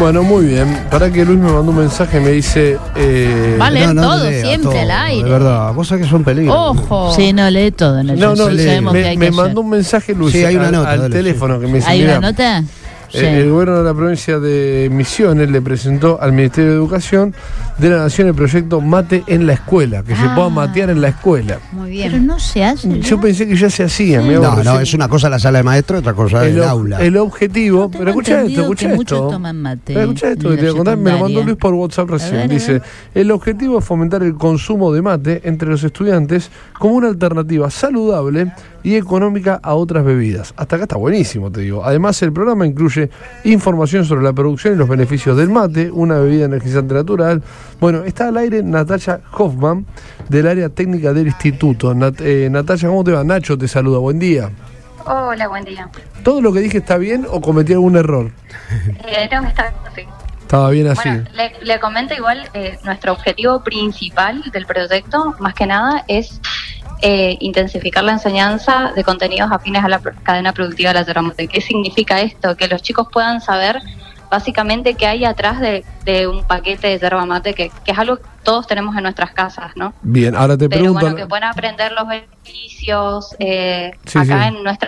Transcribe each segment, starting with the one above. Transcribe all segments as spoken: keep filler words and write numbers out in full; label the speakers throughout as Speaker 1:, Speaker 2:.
Speaker 1: Bueno, muy bien. Para que Luis me mandó un mensaje, me dice... Eh,
Speaker 2: Va a leer
Speaker 3: no, no
Speaker 2: todo,
Speaker 3: lea
Speaker 2: siempre
Speaker 3: todo,
Speaker 2: al aire.
Speaker 3: De verdad, vos sabés que son peligros.
Speaker 2: Ojo.
Speaker 4: Sí, no lee todo. No,
Speaker 1: no, no,
Speaker 4: sí, sabemos que
Speaker 1: me,
Speaker 4: hay
Speaker 1: me
Speaker 4: que
Speaker 1: mandó
Speaker 4: hacer.
Speaker 1: un mensaje, Luis,
Speaker 3: Sí, hay una
Speaker 1: al,
Speaker 3: nota,
Speaker 1: al
Speaker 3: dale,
Speaker 1: teléfono
Speaker 3: sí.
Speaker 1: que me dice...
Speaker 4: ¿Hay
Speaker 1: Mirá,
Speaker 4: una nota?
Speaker 1: Eh,
Speaker 4: Sí.
Speaker 1: El gobierno de la provincia de Misiones le presentó al Ministerio de Educación de la Nación el proyecto Mate en la Escuela, que se
Speaker 2: Ah.
Speaker 1: pueda matear en la escuela.
Speaker 2: Muy
Speaker 4: Pero
Speaker 2: bien.
Speaker 4: no se hace.
Speaker 1: Yo
Speaker 4: ¿no?
Speaker 1: pensé que ya se hacía. mirá vos,
Speaker 3: No, no,
Speaker 1: recién-
Speaker 3: es una cosa la sala de maestro, otra cosa
Speaker 1: el,
Speaker 3: el
Speaker 1: ob-
Speaker 3: aula.
Speaker 1: el objetivo,
Speaker 4: Tengo
Speaker 1: pero escucha esto,
Speaker 4: entendido
Speaker 1: escucha
Speaker 4: que muchos
Speaker 1: esto.
Speaker 4: toman mate
Speaker 1: Pero escucha esto
Speaker 4: en
Speaker 1: que te
Speaker 4: la
Speaker 1: voy a contar, me lo mandó
Speaker 4: secundaria.
Speaker 1: Luis por WhatsApp recién.
Speaker 4: A ver, a
Speaker 1: Dice,
Speaker 4: ver.
Speaker 1: el objetivo es fomentar el consumo de mate entre los estudiantes como una alternativa saludable y económica a otras bebidas. Hasta acá está buenísimo, te digo. Además, el programa incluye información sobre la producción y los beneficios del mate, una bebida energizante natural. Bueno, está al aire Natalia Hoffman, del área técnica del instituto. Nat, eh, Natalia, ¿cómo te va? Nacho te saluda, buen día.
Speaker 5: Hola, buen día.
Speaker 1: ¿Todo lo que dije está bien o cometí algún error?
Speaker 5: Eh, no, está así.
Speaker 1: Estaba bien así.
Speaker 5: Bueno, le, le comento igual, eh, nuestro objetivo principal del proyecto, más que nada, es eh, intensificar la enseñanza de contenidos afines a la pro- cadena productiva de la yerba mate. ¿Qué significa esto? Que los chicos puedan saber básicamente qué hay atrás de, de un paquete de yerba mate, que, que es algo que todos tenemos en nuestras casas, ¿no?
Speaker 1: Bien, ahora te
Speaker 5: Pero
Speaker 1: pregunto...
Speaker 5: bueno, que puedan aprender los beneficios eh,
Speaker 1: Sí,
Speaker 5: acá
Speaker 1: sí.
Speaker 5: en nuestra...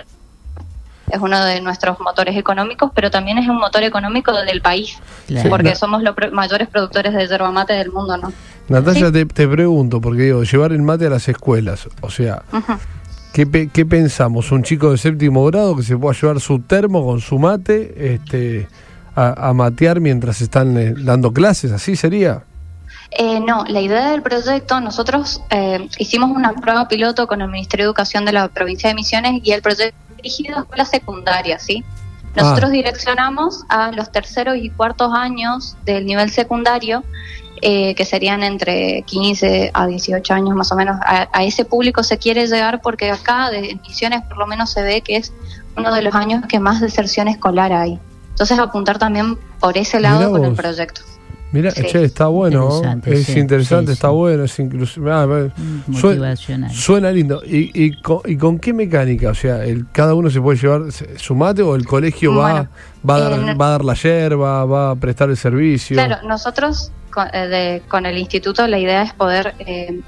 Speaker 5: Es uno de nuestros motores económicos, pero también es un motor económico del país,
Speaker 4: Claro.
Speaker 5: porque
Speaker 1: Na-
Speaker 5: somos los pro- mayores productores de yerba mate del mundo, ¿no?
Speaker 1: Natalia,
Speaker 5: Sí.
Speaker 1: te, te pregunto, porque digo, llevar el mate a las escuelas, o sea,
Speaker 5: Ujú.
Speaker 1: ¿qué, pe- qué pensamos? ¿Un chico de séptimo grado que se pueda llevar su termo con su mate este, a, a matear mientras están eh, dando clases? ¿Así sería?
Speaker 5: Eh, no, la idea del proyecto, nosotros eh, hicimos una prueba piloto con el Ministerio de Educación de la provincia de Misiones y el proyecto dirigido a escuelas secundarias, ¿sí? Nosotros
Speaker 1: Ah.
Speaker 5: direccionamos a los terceros y cuartos años del nivel secundario, eh, que serían entre quince a dieciocho años más o menos. A, a ese público se quiere llegar porque acá de en Misiones por lo menos se ve que es uno de los años que más deserción escolar hay. Entonces apuntar también por ese lado
Speaker 1: Mirá
Speaker 5: con el
Speaker 1: vos.
Speaker 5: proyecto.
Speaker 1: Mira,
Speaker 5: Sí.
Speaker 1: che, está bueno,
Speaker 4: Interesante,
Speaker 1: es
Speaker 4: sí,
Speaker 1: interesante,
Speaker 4: sí,
Speaker 1: está
Speaker 4: sí.
Speaker 1: bueno, es inclusive... ah, eh,
Speaker 4: Mm,
Speaker 1: sue-
Speaker 4: motivacional.
Speaker 1: Suena lindo. ¿Y, y, con, ¿Y con qué mecánica? O sea, el, ¿cada uno se puede llevar se- su mate o el colegio va,
Speaker 5: Bueno,
Speaker 1: va, a dar,
Speaker 5: eh, no-
Speaker 1: va a dar la yerba, va a prestar el servicio?
Speaker 5: Claro, nosotros con, eh, de- con el instituto la idea es poder eh,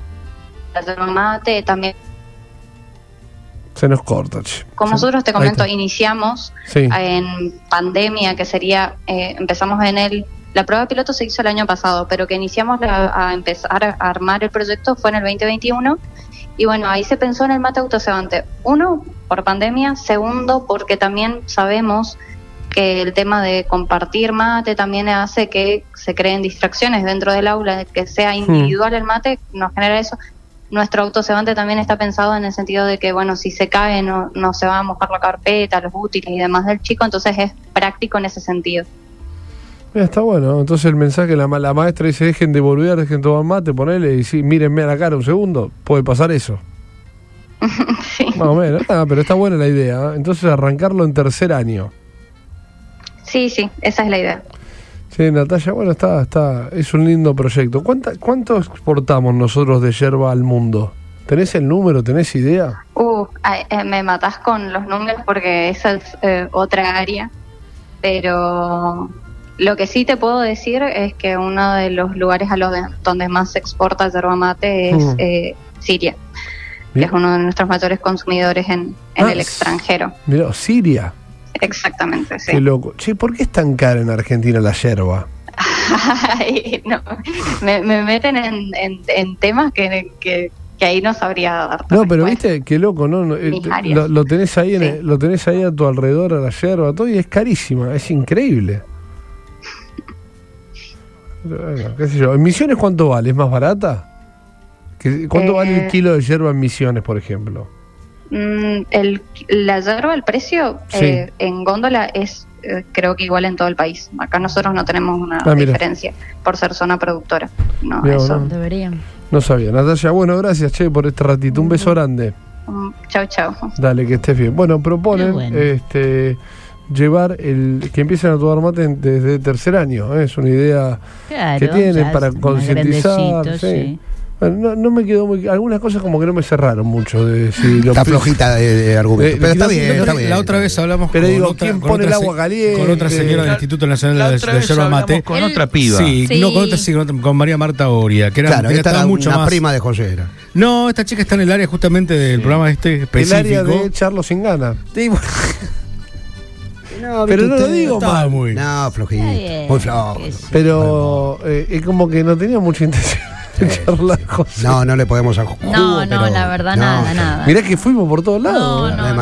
Speaker 5: hacer un mate también.
Speaker 1: Se nos corta, che.
Speaker 5: Como
Speaker 1: Se-
Speaker 5: nosotros te
Speaker 1: ahí
Speaker 5: comento,
Speaker 1: está.
Speaker 5: iniciamos
Speaker 1: Sí.
Speaker 5: en pandemia, que sería, eh, empezamos en el, la prueba piloto se hizo el año pasado, pero que iniciamos la- a empezar a armar el proyecto fue en el veinte veintiuno. Y bueno, ahí se pensó en el mate autocebante. Uno, por pandemia. Segundo, porque también sabemos que el tema de compartir mate también hace que se creen distracciones dentro del aula, que sea individual el mate, nos genera eso. Nuestro autocebante también está pensado en el sentido de que, bueno, si se cae no, no se va a mojar la carpeta, los útiles y demás del chico, entonces es práctico en ese sentido.
Speaker 1: Mira, está bueno. Entonces el mensaje, la, ma- la maestra dice, dejen de volver, dejen de tomar mate, ponele y sí, mírenme a la cara un segundo. Puede pasar eso.
Speaker 5: Sí.
Speaker 1: Más o menos. Ah, pero está buena la idea. ¿eh? Entonces arrancarlo en tercer año.
Speaker 5: Sí, sí, esa es la idea.
Speaker 1: Sí, Natalia, bueno, está, está, es un lindo proyecto. ¿Cuánta, ¿Cuánto exportamos nosotros de yerba al mundo? ¿Tenés el número? ¿Tenés idea?
Speaker 5: Uh, ay, eh, me matás con los números porque esa es eh, otra área, pero lo que sí te puedo decir es que uno de los lugares a los de- donde más se exporta yerba mate es
Speaker 1: Mm.
Speaker 5: eh, Siria, que
Speaker 1: Bien.
Speaker 5: es uno de nuestros mayores consumidores en, en
Speaker 1: Ah,
Speaker 5: el
Speaker 1: s-
Speaker 5: extranjero.
Speaker 1: Mirá, Siria.
Speaker 5: Exactamente, sí.
Speaker 1: Qué loco. Che, ¿por qué es tan cara en Argentina la yerba?
Speaker 5: Ay, no, me, me meten en, en, en temas que, que, que ahí no sabría dar.
Speaker 1: No, pero viste, qué loco, ¿no? No, eh,
Speaker 5: Mis
Speaker 1: te-
Speaker 5: áreas.
Speaker 1: lo, lo tenés ahí en
Speaker 5: Sí.
Speaker 1: el- lo tenés ahí a tu alrededor, a la yerba, todo, y es carísima, es increíble. Bueno, qué sé yo. ¿En Misiones cuánto vale? ¿Es más barata? ¿Qué- ¿Cuánto
Speaker 5: Eh,
Speaker 1: vale el kilo de yerba en Misiones, por ejemplo?
Speaker 5: Mm, el, la yerba, el precio
Speaker 1: Sí.
Speaker 5: eh, en góndola es eh, creo que igual en todo el país. Acá nosotros no tenemos una
Speaker 1: Ah, mira.
Speaker 5: diferencia por ser zona productora. No,
Speaker 1: Mira,
Speaker 5: eso.
Speaker 1: bueno.
Speaker 4: Deberían.
Speaker 1: No sabía. Natalia, bueno, gracias, che, por este ratito. Un beso grande.
Speaker 5: Mm, chau, chau.
Speaker 1: Dale, que estés bien. Bueno, proponen
Speaker 4: Qué bueno.
Speaker 1: este llevar el que empiecen a tomar mate en- desde tercer año. ¿eh? Es una idea
Speaker 4: Claro,
Speaker 1: que tienen
Speaker 4: ya
Speaker 1: para
Speaker 4: es más
Speaker 1: concientizar.
Speaker 4: grandecito,
Speaker 1: Sí.
Speaker 4: sí.
Speaker 1: Bueno, no, no me quedó muy. Algunas cosas como que no me cerraron mucho. De, si lo
Speaker 3: Está
Speaker 1: pi-
Speaker 3: flojita de, de argumento.
Speaker 1: Eh,
Speaker 3: pero está
Speaker 1: no,
Speaker 3: bien,
Speaker 1: no,
Speaker 3: está
Speaker 2: La
Speaker 3: bien.
Speaker 2: otra vez hablamos
Speaker 1: Pero
Speaker 2: con
Speaker 1: digo,
Speaker 2: otra,
Speaker 1: ¿quién
Speaker 2: con
Speaker 1: pone el
Speaker 2: otra
Speaker 1: agua
Speaker 2: se-
Speaker 1: caliente?
Speaker 2: Con otra señora del
Speaker 4: La-
Speaker 2: Instituto Nacional
Speaker 4: La
Speaker 2: de,
Speaker 4: otra
Speaker 2: de
Speaker 4: vez
Speaker 2: Yerba
Speaker 4: hablamos
Speaker 2: Mate.
Speaker 4: con
Speaker 6: El-
Speaker 4: otra piba.
Speaker 2: Sí,
Speaker 6: Sí.
Speaker 2: no con otra, sí, con, otra- con María Marta Oria, que era,
Speaker 3: Claro,
Speaker 2: que
Speaker 3: esta
Speaker 2: estaba
Speaker 3: era
Speaker 2: mucho
Speaker 3: una
Speaker 2: más.
Speaker 3: prima de José era.
Speaker 2: No, esta chica está en el área justamente del programa este
Speaker 1: El
Speaker 2: específico.
Speaker 1: área de Charlo sin gana.
Speaker 2: Sí, bueno,
Speaker 3: No,
Speaker 1: Pero
Speaker 3: ¿viste
Speaker 1: no lo
Speaker 3: usted?
Speaker 1: digo
Speaker 2: estaba
Speaker 1: mal.
Speaker 2: muy.
Speaker 3: No, flojito.
Speaker 6: Está bien.
Speaker 3: Muy flojo.
Speaker 6: Qué sé yo.
Speaker 1: Pero eh, es como que no tenía mucha intención de charlar, José.
Speaker 3: No, no le podemos a Ju-
Speaker 6: No, no,
Speaker 3: pero-
Speaker 6: la verdad,
Speaker 3: no,
Speaker 6: nada, nada.
Speaker 1: Mirá que fuimos por todos lados.
Speaker 6: No, no,